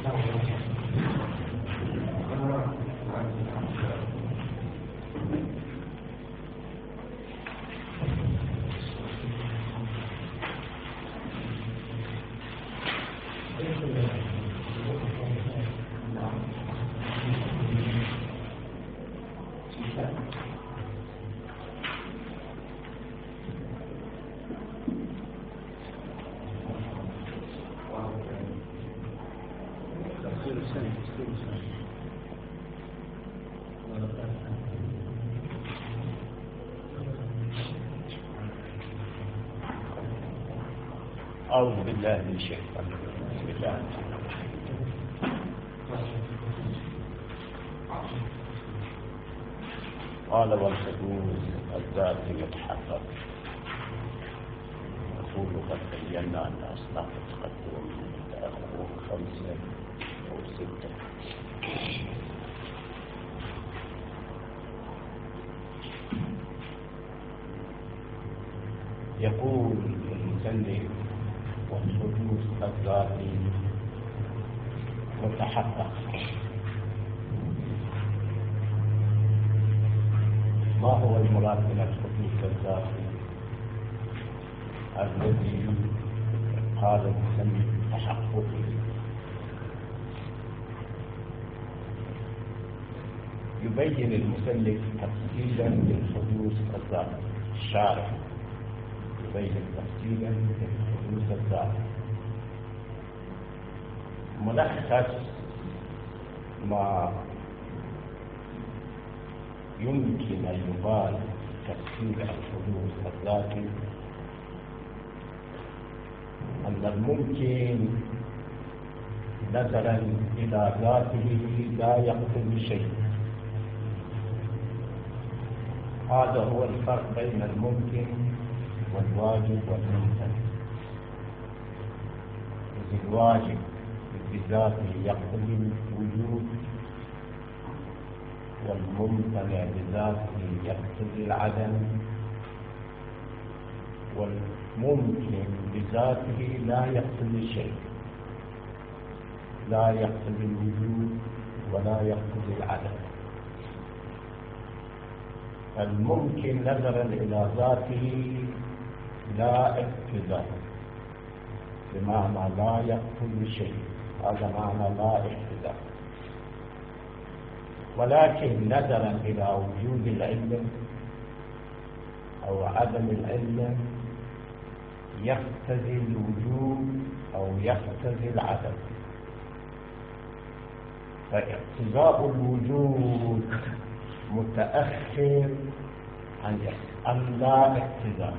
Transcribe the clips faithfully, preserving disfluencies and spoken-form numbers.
أعوذ بالله من الشيطان بسم الله. قال والحدوث الذات يتحقق. نقول قد بينا أن أصناف التقدم والتأخر خمسة أو ستة. يقول المسلم والحدوث الذاتي متحقق. ما هو المراد من الحدوث الذاتي الذي قال المسلم تحققه؟ يبين المسلم تفصيلا للحدوث الذاتي. الشارح يبين تفصيلا للحدوث الذاتي. ملخص ما يمكن أن يقال تفسير الحدوث الذاتي أن الممكن نظرا إلى ذاته لا يقتضي شيء. هذا هو الفرق بين الممكن والواجب والممتنع. إذ الواجب بذاته يقتضي الوجود، والممتنع بذاته يقتضي العدم، والممكن بذاته لا يقتضي شيء، لا يقتضي الوجود ولا يقتضي العدم. الممكن نظرا إلى ذاته لا اقتضاء، بمعنى لا يقتضي شيء، هذا معنى لا اقتضاء. ولكن نظرا إلى وجود العلم أو عدم العلم يقتضي الوجود أو يقتضي العدم. فاقتضاء الوجود متأخر عن لا اقتضاء،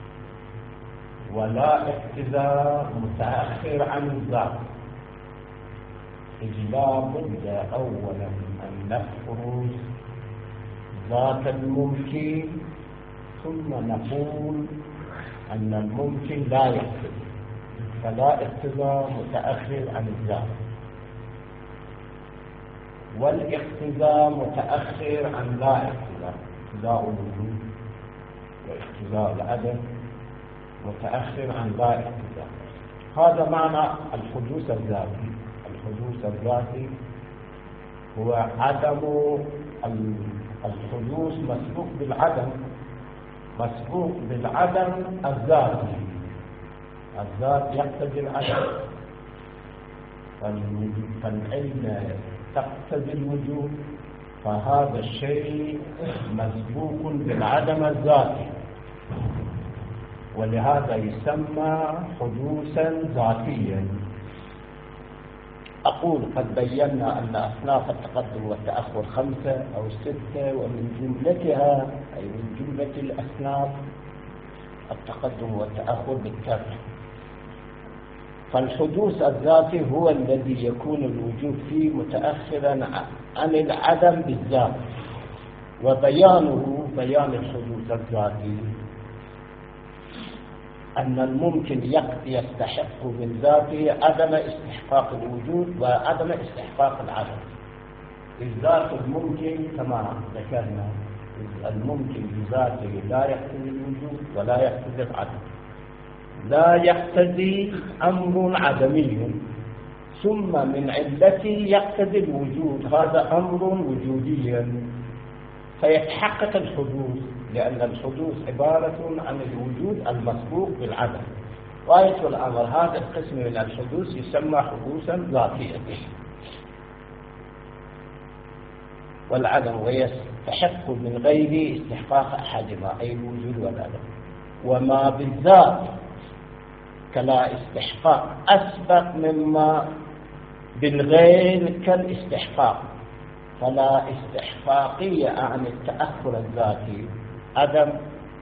ولا اقتضاء متأخر عن الذات. إذ لا بد أولا أن نفرض ذات الممكن ثم نقول أن الممكن لا يقتضي، فلا اقتضاء متأخر عن الذات، والاقتضاء متأخر عن لا اقتضاء. اقتضاء الوجود واقتضاء العدم متأخر عن لا اقتضاء. هذا معنى الحدوث الذاتي. الحدوث الذاتي هو عدم الحدوث مسبوق بالعدم، مسبوق بالعدم الذاتي. الذات يقتضي العدم، فالعلم تقتضي الوجود، فهذا الشيء مسبوق بالعدم الذاتي، ولهذا يسمى حدوثا ذاتيا. أقول قد بينا أن أصناف التقدم والتأخر خمسة أو ستة، ومن جملتها أي من جملة الأصناف التقدم والتأخر بالترك. فالحدوث الذاتي هو الذي يكون الوجود فيه متأخرا عن العدم بالذات. وبيانه بيان الحدوث الذاتي أن الممكن يستحق من ذاته عدم استحقاق الوجود وعدم استحقاق العدم. الذات الممكن كما ذكرنا، الممكن بذاته لا يقتضي الوجود ولا يقتضي العدم. لا يقتضي أمر عدمي ثم من علته يقتضي الوجود، هذا أمر وجودي فيتحقق الحدوث، لأن الحدوث عبارة عن الوجود المسبوق بالعدم. غاية الأمر هذا القسم من الحدوث يسمى حدوثا ذاتيا، والعدم ويستحق من غير استحقاق أحدهما أي الوجود والعدم. وما بالذات كلا استحقاق أسبق مما بالغير كالاستحقاق، فلا استحقاقية عن التأخر الذاتي عدم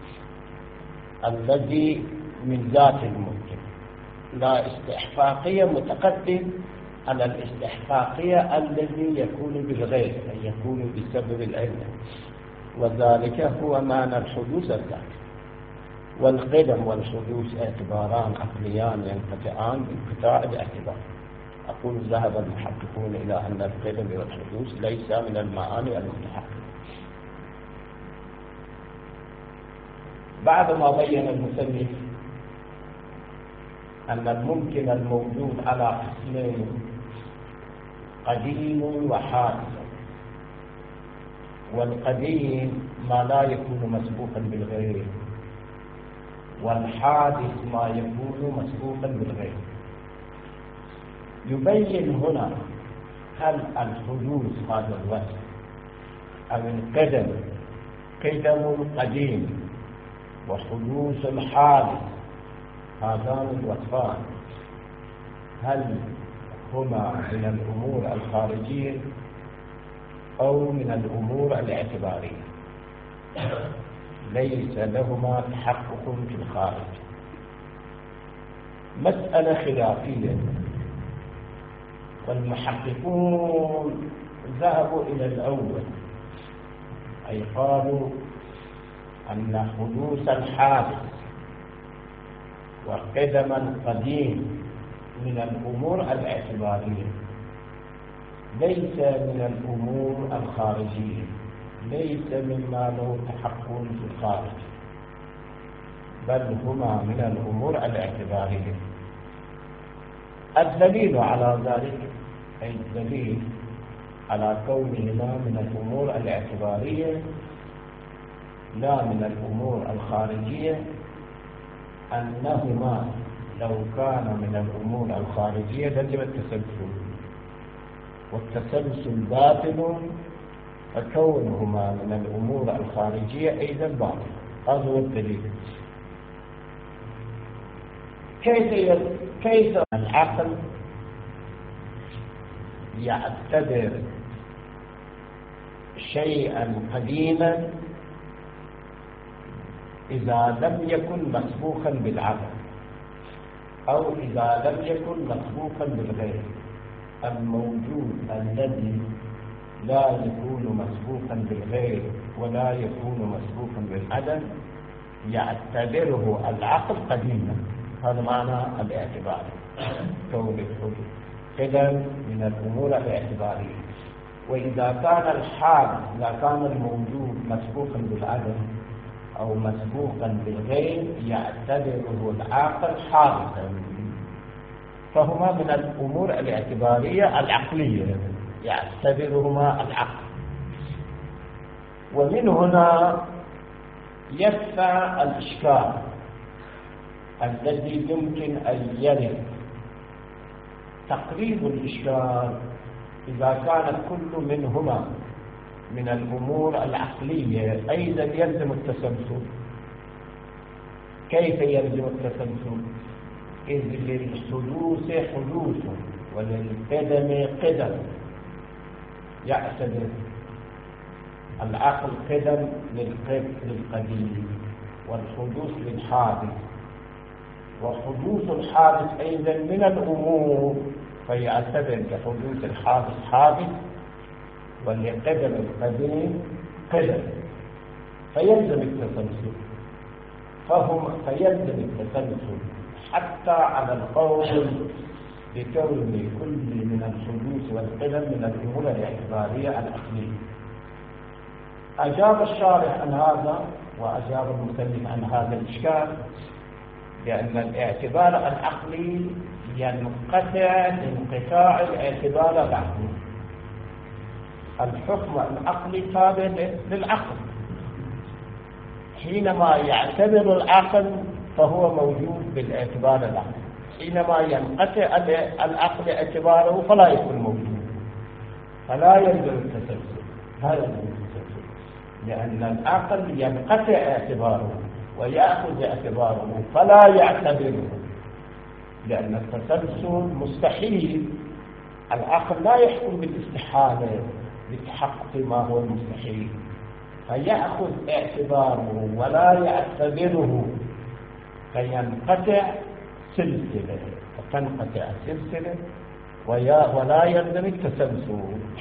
الذي من ذات الممكن، لا استحقاقية متقدم على الاستحقاقية الذي يكون بالغير أي يكون بسبب العلة، وذلك هو معنى الحدوث الذاتي. والقدم والحدوث اعتباران عقليان ينقطعان بانقطاع الاعتبار. أقول ذهب المحققون إلى أن القدم والحدوث ليس من المعاني المتحققة. بعد ما بين المصنف أن الممكن الموجود على قسمين قديم وحادث، والقديم ما لا يكون مسبوقا بالغير، والحادث ما يكون مسبوقا بالغير. يبين هنا هل الحدوث هذا الوصف أو القدم قدم القديم وحدوث الحادث هذان الوصفان هل هما من الأمور الخارجية أو من الأمور الاعتبارية؟ ليس لهما تحقق في الخارج، مسألة خلافية. والمحققون ذهبوا إلى الأول، أي قالوا أن حدوث الحادث وقدم القديم من الأمور الاعتبارية، ليس من الأمور الخارجية، ليس مما له تحقق في الخارج، بل هما من الأمور الاعتبارية. الدليل على ذلك أي الدليل على كونهما من الأمور الاعتبارية لا من الأمور الخارجية أنهما لو كان من الأمور الخارجية لزم التسلسل، والتسلسل باطل، فكونهما من الأمور الخارجية أيضا باطل. هذا هو الدليل. كيف كيف العقل يعتبر شيئا قديما إذا لم يكن مسبوقا بالعقل أو إذا لم يكن مسبوقا بالغير؟ الموجود الذي لا يكون مسبوقا بالغير ولا يكون مسبوقا بالعدم يعتبره العقل قديما. هذا معنى الاعتبار، كون الحدوث قدم من الأمور الاعتبارية. وإذا كان الحال إذا كان الموجود مسبوقا بالعدم أو مسبوقا بالغير يعتبره العاقل حادثا، فهما من الأمور الاعتبارية العقلية يعتبرهما العقل. ومن هنا يدفع الإشكال الذي يمكن أن يرد. تقريب الإشكال إذا كان كل منهما من الأمور العقلية أيضا يلزم التسلسل. كيف يلزم التسلسل؟ إذ للحدوث حدوث وللقدم قدم، يعتبر العقل قدم للقديم والحدوث للحادث، وحدوث الحادث أيضا من الأمور، فيعتبر بحدوث الحادث حادث ولقدم القديم قدم، فيلزم التسلسل. فهم فيلزم التسلسل حتى على القول بكون كل من الحدوث والقدم من الأمور الاعتبارية العقلية. أجاب الشارح عن هذا وأجاب المسلم عن هذا الإشكال بأن الاعتبار العقلي ينقطع انقطاع الاعتبار العقلي. الحكم العقلي تابع للعقل، حينما يعتبر العقل فهو موجود بالاعتبار العقلي، حينما ينقطع العقل اعتباره فلا يكون موجود، فلا يلزم التسلسل. لا يلزم التسلسل لأن العقل ينقطع اعتباره ويأخذ اعتباره فلا يعتبره، لأن التسلسل مستحيل. العقل لا يحكم بالاستحالة لتحقق ما هو المستحيل، فيأخذ اعتباره ولا يعتبره فينقطع سلسلة، فتنقطع سلسلة ولا يلزم التسلسل.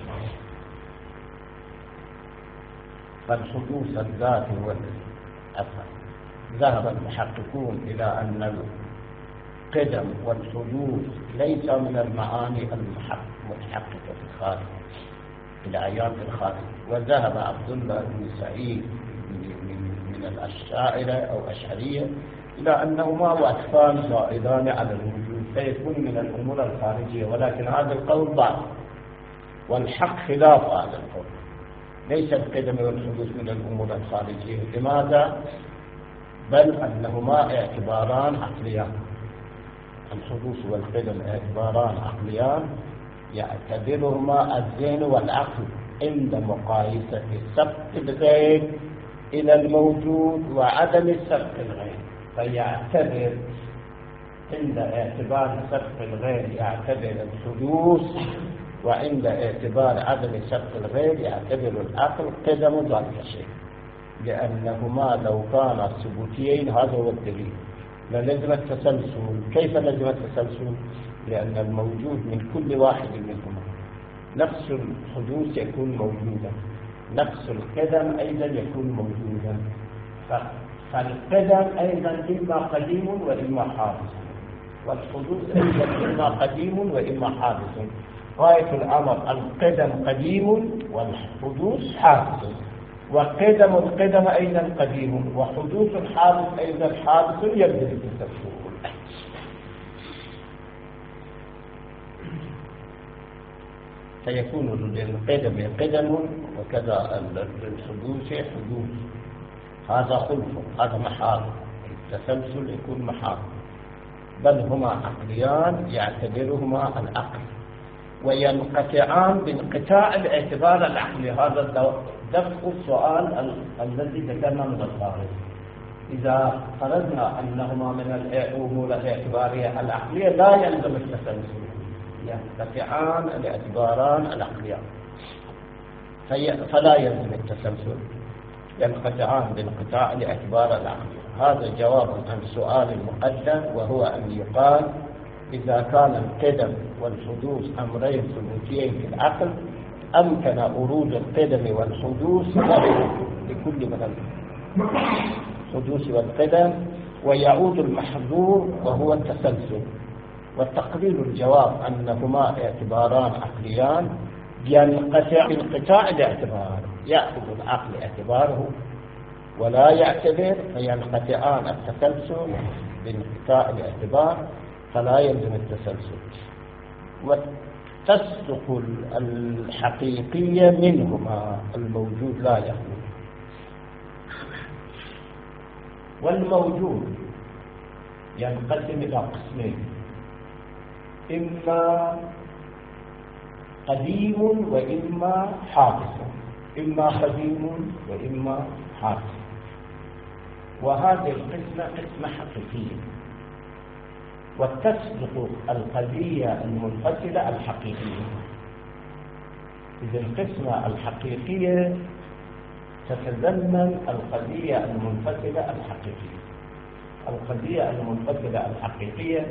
فالحدوث الذاتي والأثر ذهب المحققون إلى أن القدم والحدوث ليس من المعاني المتحققة في الخارج، في الآيات الخارج. وذهب عبد الله بن سعيد من الأشاعرة أو أشعرية إلى أنهما وصفان زائدان على الوجود فيكون من الأمور الخارجية، ولكن هذا القول ضعف، والحق خلاف هذا القول. ليس القدم والحدوث من الأمور الخارجية. لماذا؟ بل أنهما اعتباران عقليان. الحدوث والقدم اعتباران عقليان يعتبرهما الذهن والعقل عند مقايسة سبق الغير إلى الموجود وعدم سبق الغير. فيعتبر عند اعتبار سبق الغير يعتبر الحدوث، وعند اعتبار عدم سبق الغير يعتبر العقل قدم ذلك الشيء، لأنهما لو كانا ثبوتيين هذا هو الدليل للزم التسلسل. كيف لزم التسلسل؟ لأن الموجود من كل واحد منهما نفس الحدوث يكون موجودا، نفس القدم أيضا يكون موجودا. فالقدم أيضا إما قديم وإما حادث، والحدوث أيضا إما قديم وإما حادث. غاية الأمر القدم قديم والحدوث حادث، وقدم القدم أيضا قديم وحدوث الحادث أيضا حادث يبدأ بالتسلسل. فيكون للقدم قدم وكذا للحدوث حدوث. هذا خلف، هذا محال. التسلسل يكون محال، بل هما عقليان يعتبرهما العقل وينقطعان بانقطاع الاعتبار العقلي. هذا دفع السؤال الذي ذكرنا من الخارج. إذا فرضنا أنهما من الأمور الاعتبارية العقلية لا يلزم التسلسل، ينقطعان الاعتباران العقليان فلا يلزم التسلسل، ينقطعان بانقطاع الاعتبار العقلي. هذا جواب عن سؤال مقدم، وهو أن يقال إذا كان القدم والحدوث أمرين ثبوتيين في العقل أمكن ورود القدم والحدوث لكل من الحدوث والقدم، ويعود المحظور وهو التسلسل. والتقرير الجواب أنهما اعتباران عقليان ينقطع بانقطاع الاعتبار، يأخذ العقل اعتباره ولا يعتبر فينقطعان التسلسل بانقطاع الاعتبار، فلا يلزم التسلسل. والتصدق الحقيقية منهما الموجود لا يخلو. والموجود ينقسم إلى قسمين: إما قديم وإما حادث، إما قديم وإما حادث. وهذه القسمة قسمة حقيقية، وتصدق القضية المنفصلة الحقيقية. إذا القسمة الحقيقية تتضمن القضية المنفصلة الحقيقية. القضية المنفصلة الحقيقية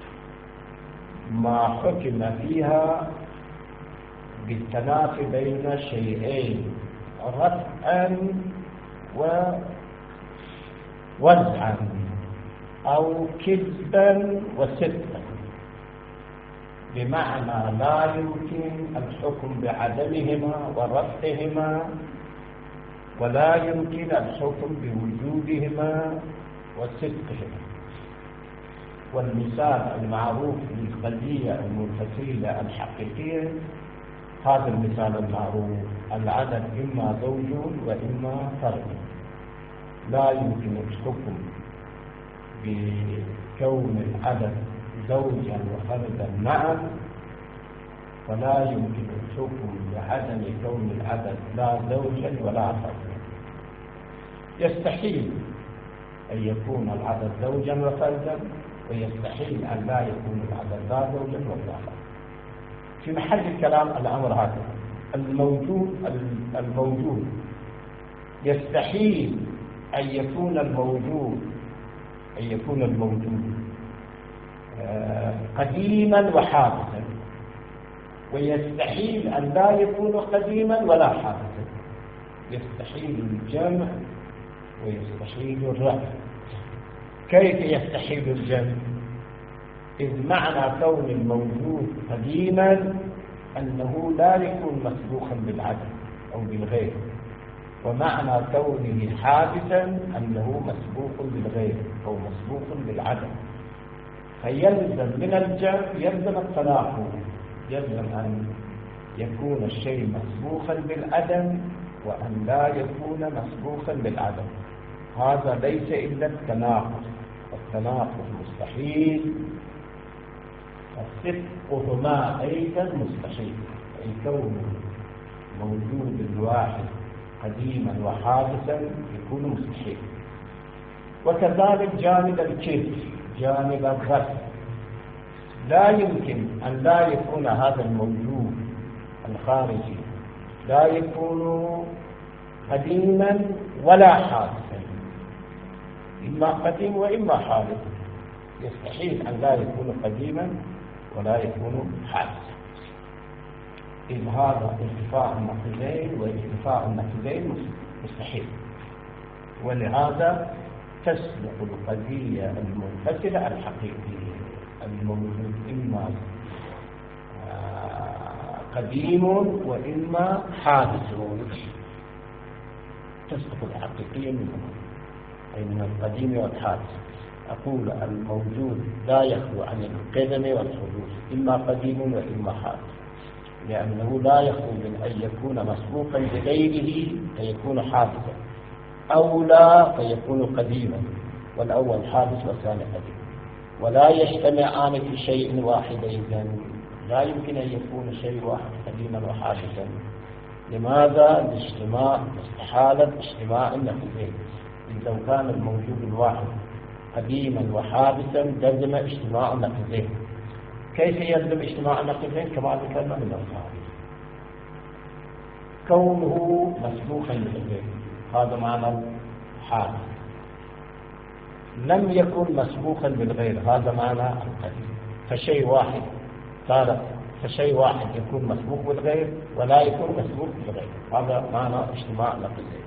ما حكم فيها بالتنافي بين شيئين رفعا ووزعا، أو كذبا وصدقا، بمعنى لا يمكن الحكم بعدمهما ورفعهما، ولا يمكن الحكم بوجودهما وصدقهما. والمثال المعروف للقضية المنفصلة الحقيقية هذا المثال المعروف: العدد إما زوج وإما فرد. لا يمكن الحكم بكون العدد زوجا وفردا معا، ولا يمكن الحكم بعدم كون العدد لا زوجا ولا فردا. يستحيل أن يكون العدد زوجا وفردا، ويستحيل أن لا يكون العدد لا زوجا ولا فردا. في محل الكلام الأمر هذا: الموجود الموجود يستحيل أن يكون الموجود أن يكون الموجود قديما وحادثا، ويستحيل أن لا يكون قديما ولا حادثا. يستحيل الجمع ويستحيل الرفع. كيف يستحيل الجمع؟ إذ معنى كون الموجود قديما أنه لا يكون مسبوقا بالعدم أو بالغير، ومعنى كونه حادثا أنه مسبوق بالغير أو مسبوق بالعدم. فيلزم من الجمع يلزم التناقض، يلزم أن يكون الشيء مسبوقا بالعدم وأن لا يكون مسبوقا بالعدم. هذا ليس إلا التناقض، والتناقض مستحيل، صدقهما أيضا مستحيل. أي كون موجود الواحد قديما وحادثا يكون مستحيل. وكذلك جانب الكيف، جانب الرفع، لا يمكن أن لا يكون هذا الموجود الخارجي لا يكون قديما ولا حادثا، إما قديم وإما حادث. يستحيل أن لا يكون قديما ولا يكون حادثا. إذ هذا ارتفاع النقيضين، وارتفاع النقيضين مستحيل. ولهذا تسبق القضية المنفصلة الحقيقية: الموجود إما قديم وإما حادث. تسبق الحقيقية منهما، أي من القديم والحادث. أقول الموجود لا يخلو عن القدم والحدوث، إما قديم وإما حادث، لأنه لا يخلو من أن يكون مسبوقا بغيره فيكون حادثا، أو لا فيكون قديما، والأول حادث والثاني قديم، ولا يجتمعان في شيء واحد. إذن لا يمكن أن يكون شيء واحد قديما وحادثا. لماذا؟ الاجتماع، استحالة اجتماع النقيضين. لو كان الموجود الواحد قديما وحادثا لزم اجتماع النقيضين. كيف يلزم اجتماع النقيضين؟ كما ذكرنا من الخارج. كونه مسبوقا بالغير، هذا معنى حادث. لم يكن مسبوقا بالغير، هذا معنى القديم. فشيء واحد صار فشيء واحد يكون مسبوق بالغير ولا يكون مسبوق بالغير، هذا معنى اجتماع النقيضين.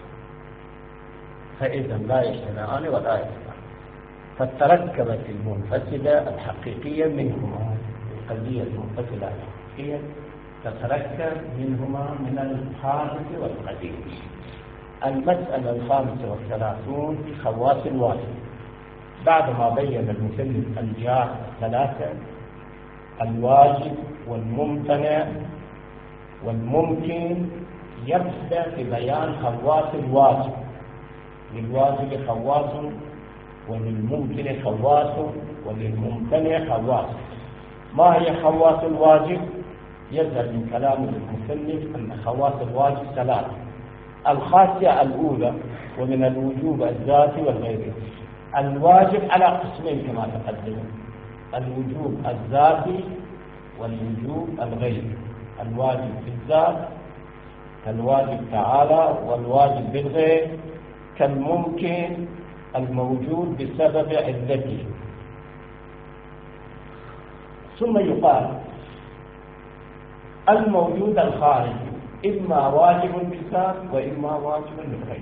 فإذا لا يجتمعان ولا يجتمعان. فتركبت المنفصلة الحقيقية منهما، القضية المنفصلة الحقيقية تتركب منهما من الحادث والقديم. المسألة الخامسة والثلاثون في خواص الواجب. بعدما بين المثلث الجاه ثلاثة: الواجب والممتنع والممكن، يبدأ في بيان خواص الواجب. للواجب خواص، وللممكن خواص، وللممتنع خواص. ما هي خواص الواجب؟ يظهر من كلام المثلث أن خواص الواجب ثلاث: الخاصية الأولى، ومن الوجوب الذاتي والغيري. الواجب على قسمين كما تقدم: الوجوب الذاتي والوجوب الغيري. الواجب بالذات كالواجب تعالى، والواجب بالغير كالممكن الموجود بسبب علته. ثم يقال الموجود الخارجي إما واجب بالذات وإما واجب بالغير.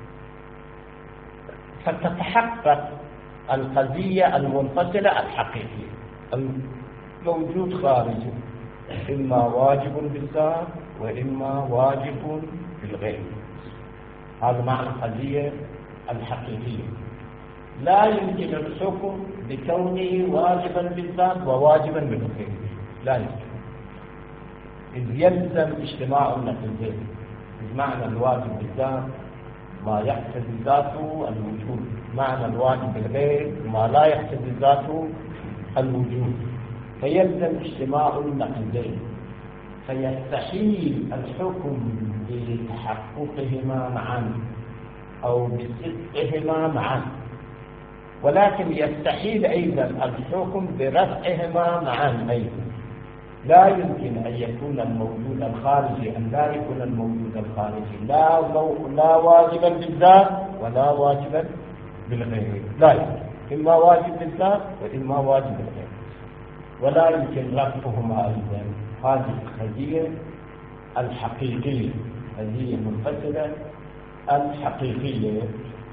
فتتحقق القضية المنفصلة الحقيقية: الموجود خارجي إما واجب بالذات وإما واجب بالغير. هذا معنى القضية الحقيقية. لا يمكن الحكم بكونه واجبا بالذات وواجبا بالغير، لا يمكن، إذ يلزم اجتماع النقيضين. بمعنى الواجب بالذات ما يقتضي ذاته الوجود، معنى الواجب بالغير ما لا يقتضي ذاته الوجود، فيلزم اجتماع النقيضين، فيستحيل الحكم بتحققهما معا أو بصدقهما معا، ولكن يستحيل أيضا الحكم برفعهما معا أيضا. لا يمكن أن يكون الموجود الخارجي أن لا يكون الموجود الخارجي لا لا واجبا بالذات ولا واجبا بالغير، لا يمكن، إما واجب بالذات وإما واجب بالغير، ولا يمكن رفعهما أيضا. هذه القضية الحقيقية، هذه المنفصلة الحقيقية.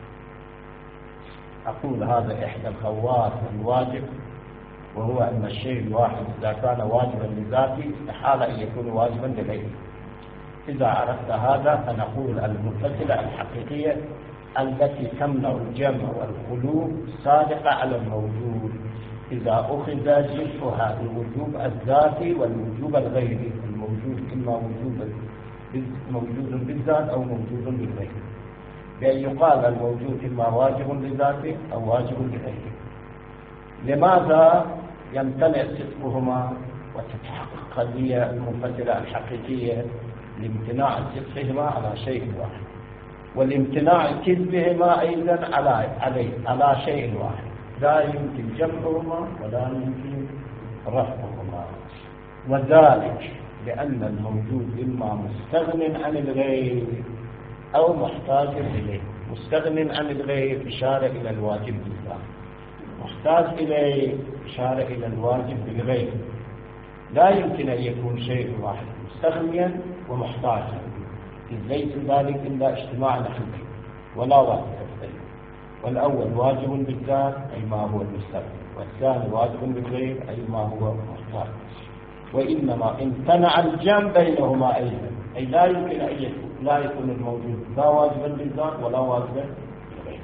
أقول هذا إحدى الخواص الواجب، وهو أن الشيء الواحد إذا كان واجبا لذاته استحال أن يكون واجبا لغيره. إذا عرفت هذا فنقول المنفصلة الحقيقية التي تمنع الجمع والخلو صادقة على الموجود إذا أخذ جزءها الوجوب الذاتي والوجوب الغيري. الموجود إما وجوب موجود بالذات أو موجود بالغير، بأن يقال الموجود إما واجب لذاته أو واجب لغيره. لماذا يمتنع صدقهما وتتحقق قضية المنفصلة الحقيقية لامتناع صدقهما على شيء واحد، والامتناع كذبهما أيضا على عليه على شيء واحد، لا يمكن جمعهما ولا يمكن رفعهما. وذلك لأن الموجود إما مستغن عن الغير أو محتاج إليه. مستغن عن الغير إشارة إلى الواجب بالذات، محتاج إليه إشارة إلى الواجب بالغير. لا يمكن أن يكون شيء واحد مستغنيا ومحتاجا، إذ ليس ذلك إلا اجتماع نحوي ولا واجب بالغير. والأول واجب بالذات أي ما هو المستغني، والثاني واجب بالغير أي ما هو محتاج. وإنما امتنع الجمع بينهما أيضا، أي لا يمكن أن يكون لا يكون الموجود لا واجبا بالذات ولا واجبا بالغير.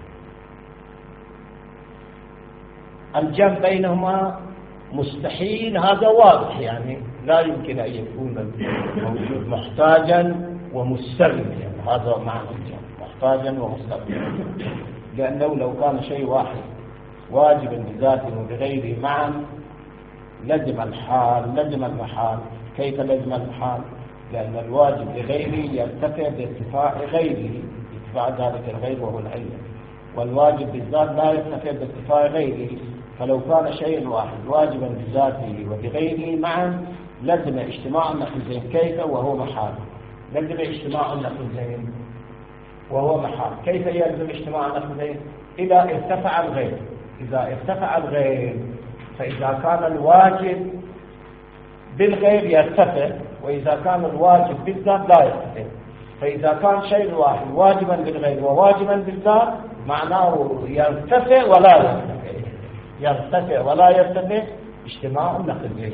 الجمع بينهما مستحيل، هذا واضح، يعني لا يمكن أن يكون الموجود محتاجا ومستغنيا، هذا معنى الجمع، محتاجا ومستغنيا. لأنه لو كان شيء واحد واجبا بذاته وبغيره معا لزم الحال لزم المحال. كيف لزم المحال؟ لأن الواجب لغيره يرتفع بارتفاع غيره، ارتفاع ذلك الغير وهو العلم، والواجب بالذات لا يرتفع بارتفاع غيره. فلو كان شيء واحد واجبا بذاته وبغيره معا لزم اجتماع النقيضين. كيف وهو محال؟ لزم اجتماع النقيضين وهو محال. كيف يلزم اجتماع النقيضين؟ إذا ارتفع الغير. إذا ارتفع الغير فإذا كان الواجب بالغير يرتفع، وإذا كان الواجب بالذات لا يرتفع. فإذا كان شيء واحد واجبا بالغير وواجبا بالذات معناه يرتفع ولا يرتفع، يرتفع ولا يرتفع اجتماع النقيضين.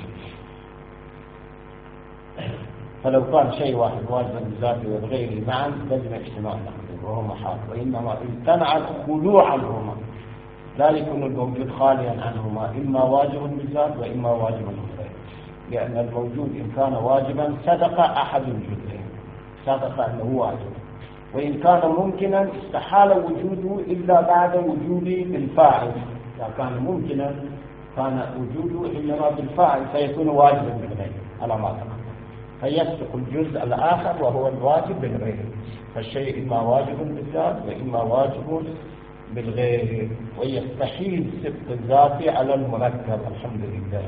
فلو كان شيء واحد واجبا بالذات وبغيره معا لازم اجتماع النقيضين وهو محال. وإنما امتنع الخلو عنهما، لا يكون الموجود خاليا عنهما، إما واجب بالذات وإما واجب بالغير. لأن الموجود إن كان واجبا صدق أحد الجزئين، صدق أنه واجب. وإن كان ممكنا استحال وجوده إلا بعد وجوده بالفاعل. إذا كان ممكنا كان وجوده إنما بالفاعل فيكون واجبا بالغير على ما تقدم، فيسبق الجزء الآخر وهو الواجب بالغير. فالشيء إما واجب بالذات وإما واجب بالغير، ويستحيل سبق الذات على المركب. الحمد لله.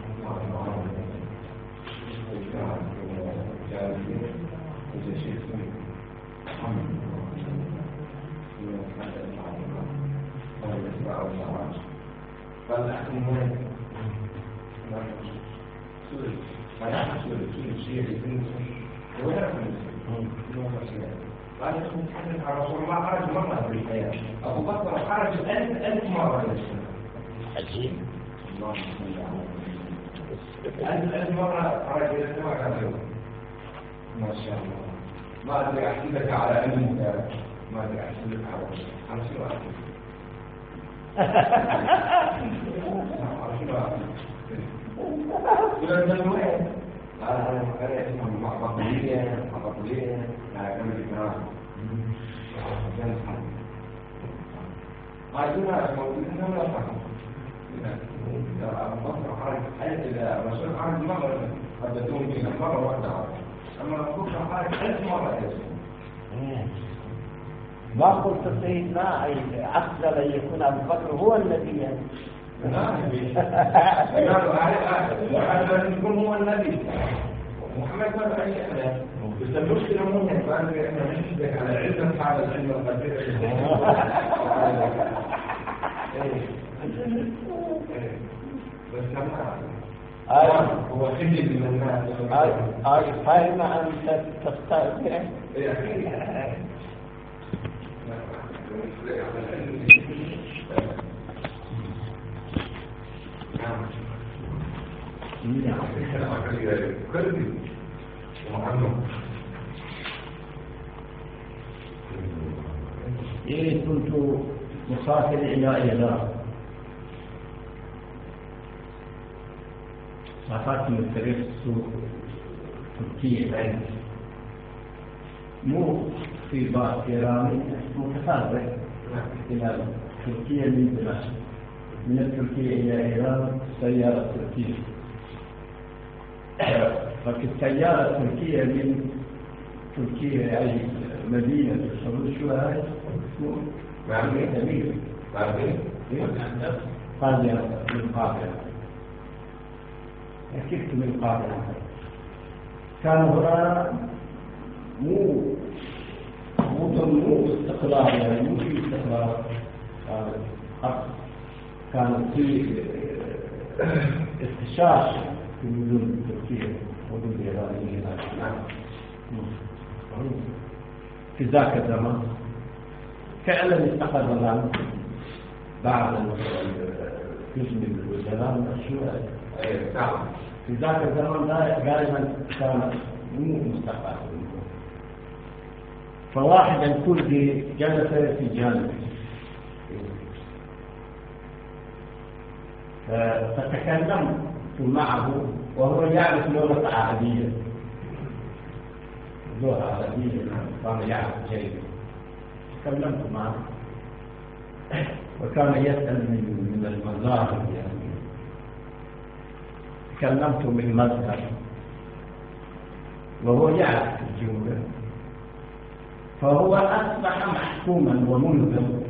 Thank you. خراج فالأحكم هنا سوري ما نعرف سوري سوري شيء يكون هو يعرف بعد أن نتحدث عن رسول الله خرج مرة في الحياة أبو بكر خرج ألف ألف مرة في السنة عجيب الله ألف ألف مرة خرج إلى السماء هذا اليوم ما شاء الله ما أدري أحسدك على أنك ما أدري أحسدك على على شو أحسدك على شو أحسدك ولا من وين؟ أنا قرأت اسمه معبقلية معبقلية على كم الإكرام ما يدونا موجودين ولا فهم أبو بكر خارج حيث إذا الرسول خارج مرة قد تكون فيها مرة واحدة أما أبو بكر خارج ألف مرة يسمى ما قلت سيدنا أفضل أن يكون أبو بكر هو النبي قالوا أعلم يكون هو النبي محمد ما بعيش أحد بس المشكلة مو يعني فأنا إحنا نشبك على علم صعب العلم والقدر بس كمان هو خجل من الناس أي فاهم أنت تستطيع إيه أكيد إيه كنت مسافر إلى إيران مسافر من طريق السوق تركيا الآن مو في بعض إيراني متفرق إلى تركيا من دمشق من تركيا إلى إيران سيارة تركية ففي السيارة التركية من تركيا يعني مدينة الحروش شو هاي معلومة جميلة معلومة قادرة من قادرة ركبت من قادرة كان هنا مو مو مو استقرار يعني مو في استقرار كان في استشاش في مدن تركيا مدن الإيرانية في ذاك الزمان فعلا اتخذ الآن بعض قسم الوزراء مشروع في ذاك الزمان غالبا كان مو مستقر فواحد الكردي جلس في جانبه فتكلمت معه وهو يعرف لغة عربية لغة عربية كان يعرف جيدا تكلمت معه وكان يسأل من من المظاهر يعني تكلمت من مظهر وهو يعرف الجملة فهو أصبح محكوما وملزم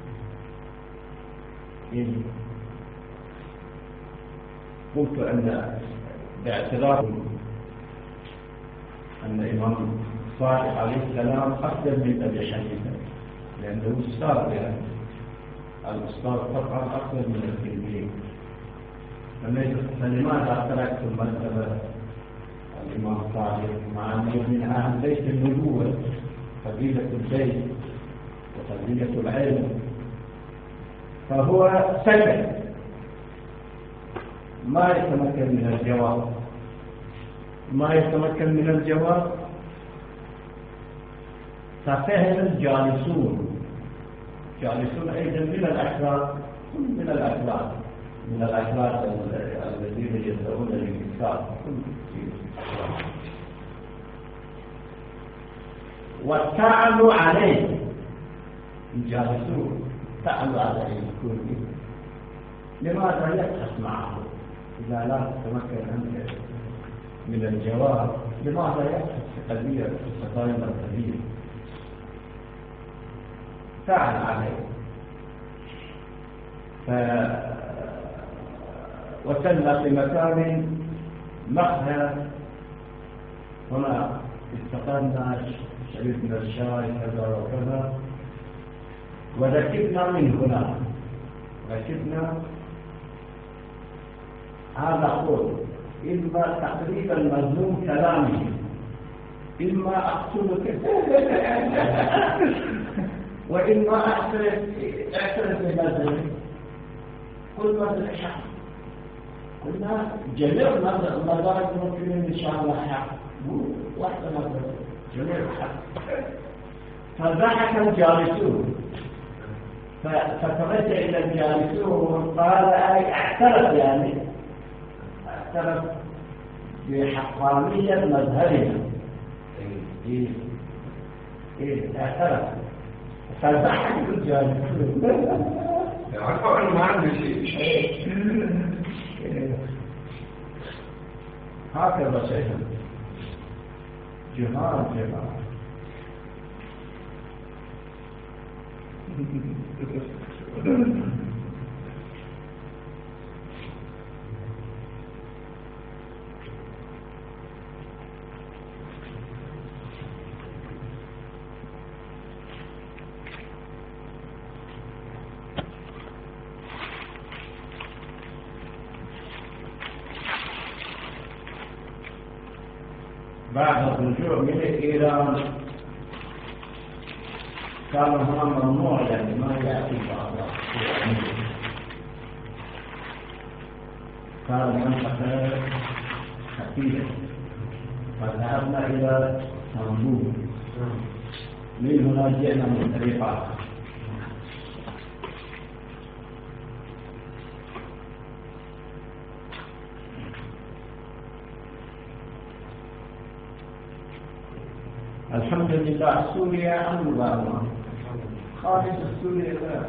قلت أن باعتراف أن الإمام الصادق عليه السلام أفضل من أبي حنيفة لأنه أستاذ يعني الأستاذ طبعا أفضل من التلميذ فلماذا تركت المذهب الإمام الصادق مع أنه من أهل بيت النبوة فضيلة البيت وفضيلة العلم فهو سكت ما يتمكن من الجواب ما يتمكن من الجواب ففهم الجالسون جالسون أيضا من الأخلاق من الأخلاق من الأخلاق الذين يدعون للإنكار واتعلوا عليه الجالسون تعلوا عليه الكل لماذا يبحث معه إذا لا تتمكن أنت من الجواب لماذا يبحث في قضية في القضايا القضية تعال عليه ف وصلنا في مكان مقهى هنا استقلنا شربنا الشاي كذا وكذا وركبنا من هنا ركبنا هذا قول إما تقريبا مضمون كلامه إما أقتلك وإما أعترف أعترف بمذهبي كل مذهب حق قلنا جميع المذاهب ممكن إن شاء الله حق مو واحدة مذهب جميع حق فضحك الجالسون فتوجه إلى الجالسون قال أي اعترف يعني اعترف بحقانية مذهبنا إيه إيه اعترف فضحك الجالسون عرفوا أنه ما عنده شيء هكذا شيء جمال جمال بعد الرجوع من إيران كان هنا ممنوع يعني ما يأتي بعضها كان منطقة خفيفة فذهبنا إلى اسطنبول من هنا جئنا من طريق آخر الحمد لله سوريا أمن بارنا خارج سوريا لا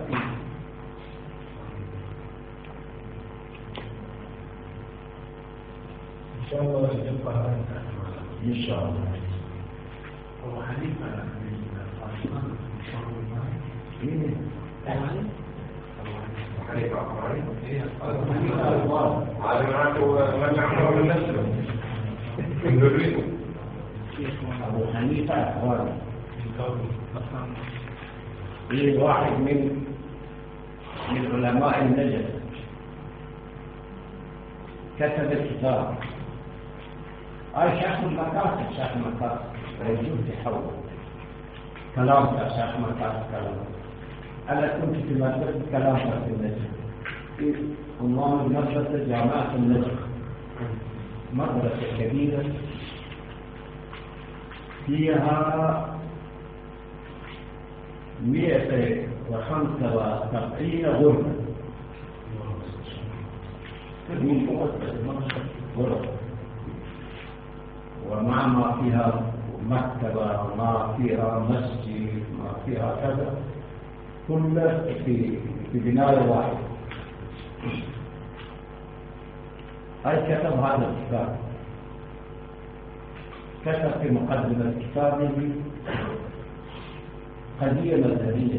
إن شاء الله يبقى إن شاء الله هو حليفة أبو حنيفة أخبار إيه واحد من من علماء النجد كتب الكتاب أي شيخ المكاتب شيخ المكاتب رجل تحول كلام شيخ المكاتب كلام أنا كنت في مدرسة كلام في النجد عنوان المدرسة جامعة النجد مدرسة كبيرة فيها مئة وخمسة وسبعين غرفة غرفة ومع ما فيها مكتبة ما فيها مسجد ما فيها كذا كله في في بناية واحدة. هاي كتب هذا الكتاب كتب في مقدمة كتابه قضية مذهبية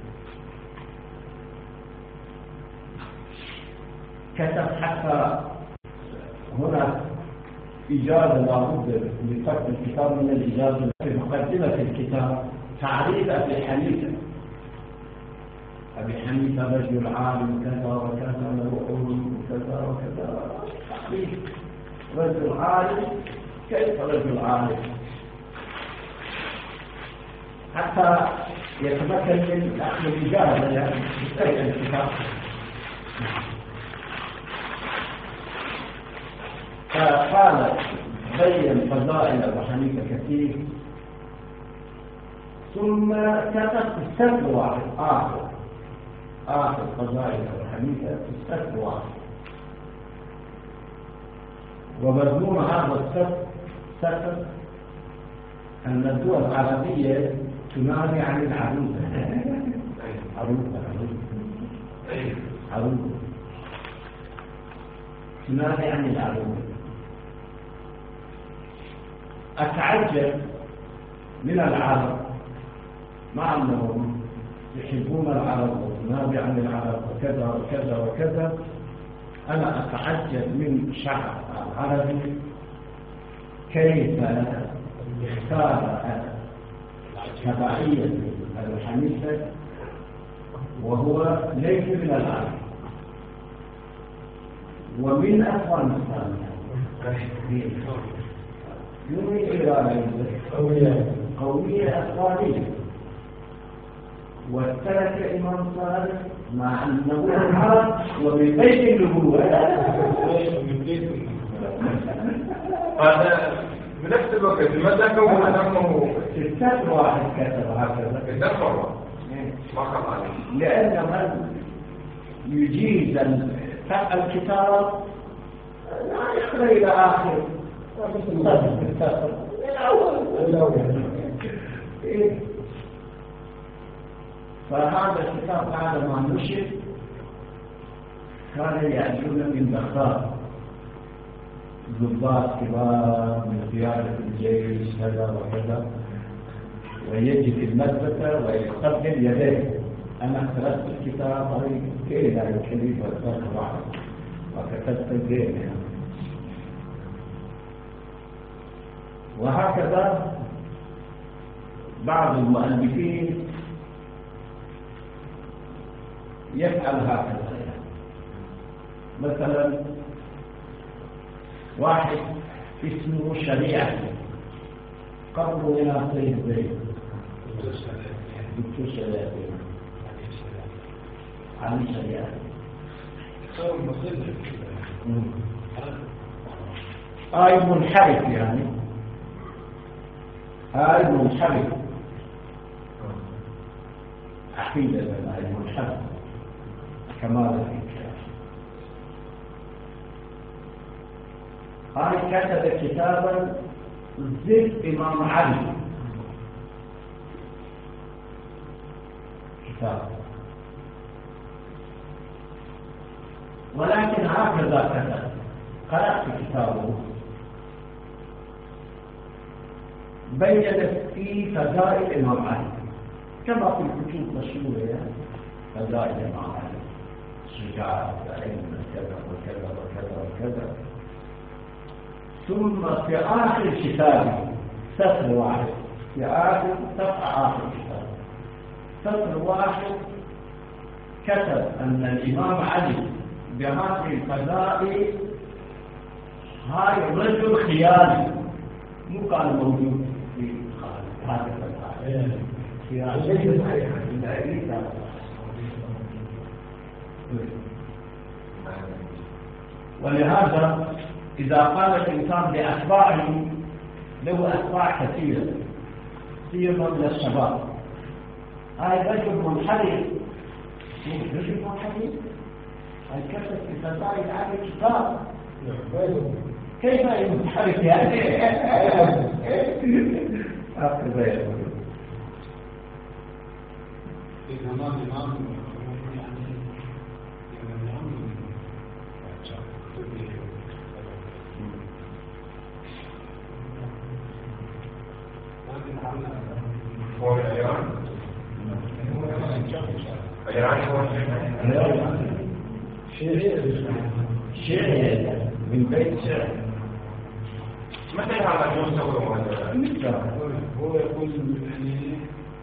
كتب حتى هنا إجازة لابد لفتح الكتاب من الإجازة في مقدمة الكتاب تعريف أبي حنيفة أبي حنيفة رجل عالم كذا وكذا له علم كذا وكذا تعريف رجل عالم كيف رجل عالم حتى يتمكن من أخذ الإجازة يعني يستيقظ الكتاب فقال بين فضائل أبو حنيفة كثير ثم كتب في السبب واحد آخر آخر فضائل أبو حنيفة في السبب واحد ومضمون هذا السبب سبب أن الدول العربية تنادي عن العروبة عروبة عروبة عروبة تنادي عن العروبة. أتعجب من العرب مع أنهم يحبون العرب وتنادي عن العرب وكذا وكذا وكذا. أنا أتعجب من شعب العربي كيف اختار تبعية أبي حنيفة وهو ليس من العرب ومن أفغانستان من إيران قوية قوية أفغانية، وترك إمام صالح مع أنه العرب ومن بيت النبوة. هذا بنفس الوقت متى كون أنه ستة واحد كتب هكذا الدفع ما خطأ، لأن من يجيز الكتاب لا يقرأ إلى آخر فهذا الكتاب بعد ما نشر كان يأتون من بغداد ضباط كبار من قيادة الجيش كذا وكذا، ويجي في المدرسة ويستخدم يديه. أنا اخترت الكتاب كيف لا يكلف والصغر وكتبت الدين. وهكذا بعض المؤلفين يفعل هكذا. مثلا واحد اسمه شريعة قبل إلى سيد زيد دكتور شريعة عن شريعة هاي منحرف، يعني هاي منحرف عقيدة، هاي منحرف كمال الفكرة. هاي كتب كتابا ضد إمام علي، كتاب، ولكن هكذا كتب. قرأت كتابه بيّنت فيه فضائل الإمام علي كما في الكتب المشهورة، فضائل الإمام علي، شجاعة، علم، كذا وكذا وكذا وكذا. ثم في آخر كتابه سطر واحد، في آخر صفحة آخر كتاب سطر واحد كتب أن الإمام علي بهذه الفضائل هاي رجل خيالي مو كان موجود في هذا الفضائل ولهذا إذا قال الإنسان بأتباعه، له أتباع كثيرة سيما من الشباب، هاي رجل منحرف، رجل منحرف هاي كتب في فضائل على الكتاب، كيف ينحرف يعني؟ هكذا يقول الإمام الإمام يعني هو من إيران؟ إيران هو شيعي من بيت شيعي. متى هذا المستوى هذا؟ هو يقول يعني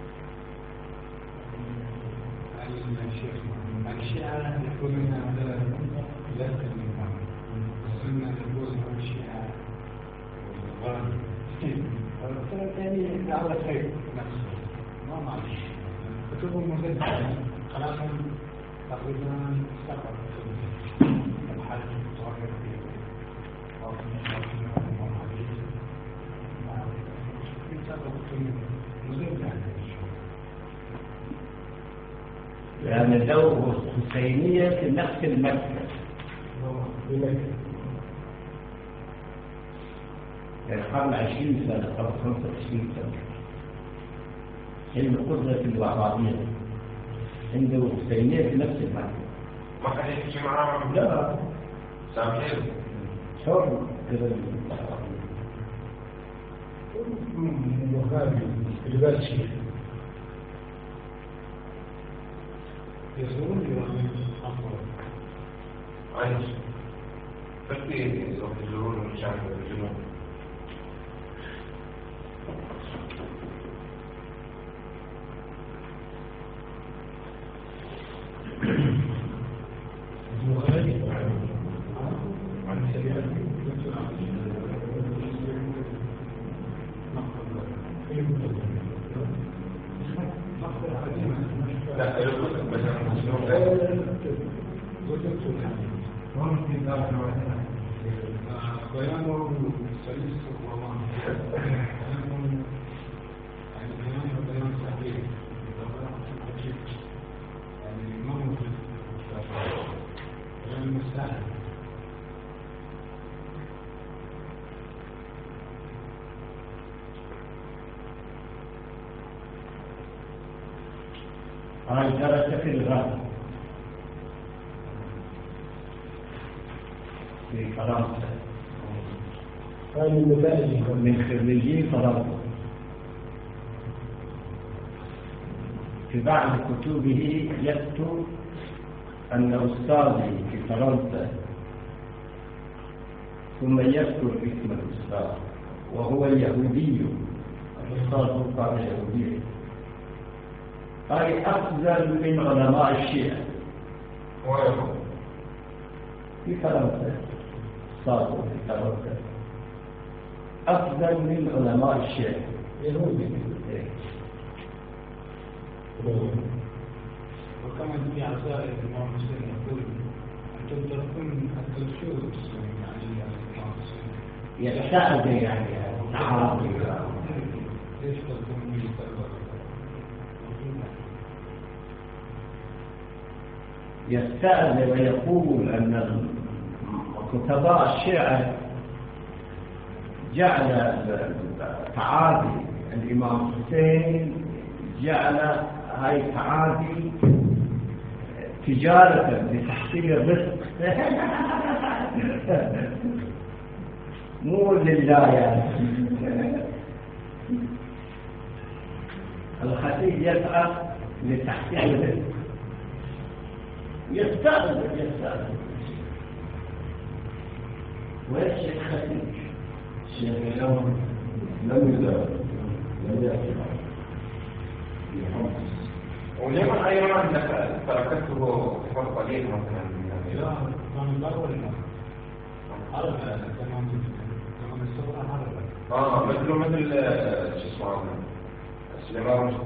الشيخ الشيعة يقولون هذا ليس الإمام، السنة تقول هو الشيعة والغرب يعني على خير نفسه ما معلش كتبهم مزدحمة خلاصهم تقريبا سقط الحج متوفر فيه أو لأن الدولة الحسينية في نفس المكة يعني قبل عشرين سنة أو خمسة وعشرين سنة حين قدرة الوهابية عنده حسينية في نفس المكة. ما كان يحكي معاهم؟ لا سامحين حر كذا وهابي لباس شيء يزورون يوم أفضل عايش فكي يزورون المشاعر والجنون. مخالف لا يقصد مثلا مسلم وجدت الحديث ممكن ذلك بيانه سليس وما بيان يعني بيان بيان صحيح يعني ما هو بيان مستحيل هاي درس في الغرب في فرنسا هاي النتائج من خريجي فرنسا. في بعض كتبه يكتب أن أستاذي في فرنسا، ثم يذكر اسم الأستاذ وهو يهودي، الأستاذ كان يهودي، أي أفضل من علماء الشيعة في فرنسا. صادوا في فرنسا أفضل من علماء الشيعة يهودي. وكما في عزائر الإمام مسلم يقول أنتم تركون حتى الشهود يعني الإمام مسلم يستعد يعني تعارض. ليش تركون من التربة؟ يستعد ويقول أن كتباء الشيعة جعل تعادي الإمام حسين، جعل هاي تعادي تجارة لتحصيل الرزق مو لله يعني. الخطيب يسعى لتحصيل الرزق، يستعد يستعد. وإيش الخطيب؟ الشيخ اليوم لم يدرس لم يأتي ولما أيضا أنك تركته فترة قليلة مثلا؟ لا كان الأول عرب تمام تمام الصورة عرب. آه مثل مثل شو اسمه سليمان رشد.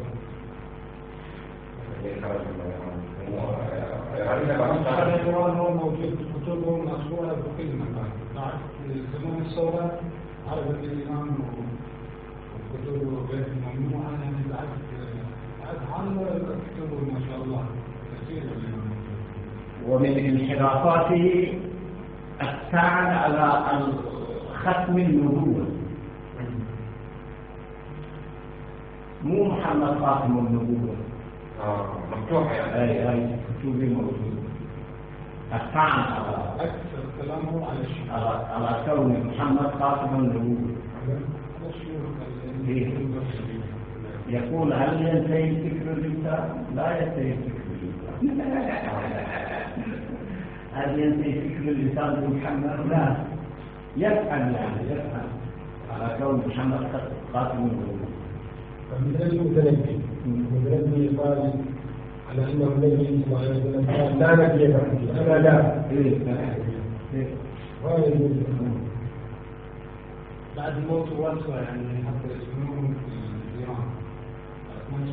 الإيران هو موجود كتبهم مصورة بكل مكان. نعرف زمان الصورة عرب الإيران وكتبه غير ممنوعة يعني بعد بعد عن كتبه ما شاء الله كثير. ومن انحرافاته السعي على ختم النبوة، مو محمد خاتم النبوة. آه مفتوح يعني. أي أي كتب موجودة. السعي على أكثر كلامه على الشيء على على كون محمد خاتم النبوة. يقول هل ينتهي فكر الإنسان؟ لا ينتهي فكر الإنسان. هل ينتهي فكر الإنسان بمحمد؟ لا، يفعل يعني يفعل على كون محمد خاتم النبوة. فمن المتنبي المتنبي قال على أنه النبي صلى الله عليه وسلم قال لا نبي بعدي، أنا لا. بعد موت والده يعني حتى يسمونه في إيران ما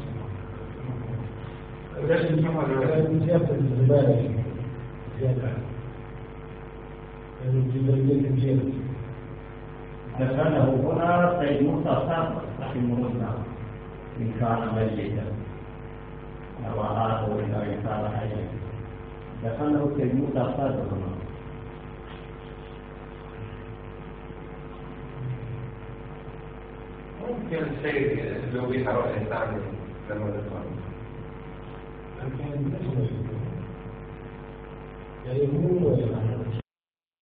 يسمونه كان زيادة الزبالة زيادة يعني الجبلية كبيرة. دفنه هنا سيد موسى صادق رحمه الله إن كان ميتا أو أراد إلى إن كان حيا. دفنه سيد موسى صادق هنا. ممكن الشيء لو بيها رأي الإنسان لما ذكر يعني مو